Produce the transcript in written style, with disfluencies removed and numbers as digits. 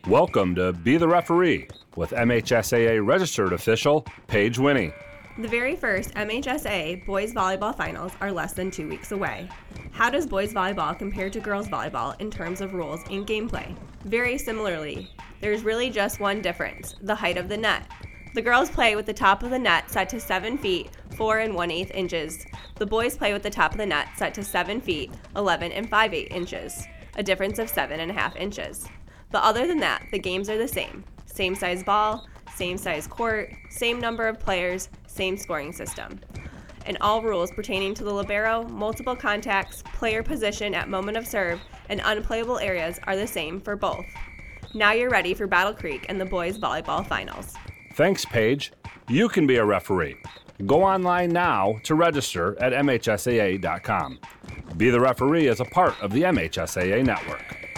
Welcome to Be the Referee with MHSAA registered official Paige Winnie. The very first MHSAA Boys Volleyball Finals are less than 2 weeks away. How does boys volleyball compare to girls volleyball in terms of rules and gameplay? Very similarly. There's really just one difference, the height of the net. The girls play with the top of the net set to 7 feet, 4 1/8 inches. The boys play with the top of the net set to 7 feet, 11 5/8 inches, a difference of 7.5 inches. But other than that, the games are the same. Same size ball, same size court, same number of players, same scoring system. And all rules pertaining to the libero, multiple contacts, player position at moment of serve, and unplayable areas are the same for both. Now you're ready for Battle Creek and the Boys Volleyball Finals. Thanks, Paige. You can be a referee. Go online now to register at MHSAA.com. Be the Referee is a part of the MHSAA network.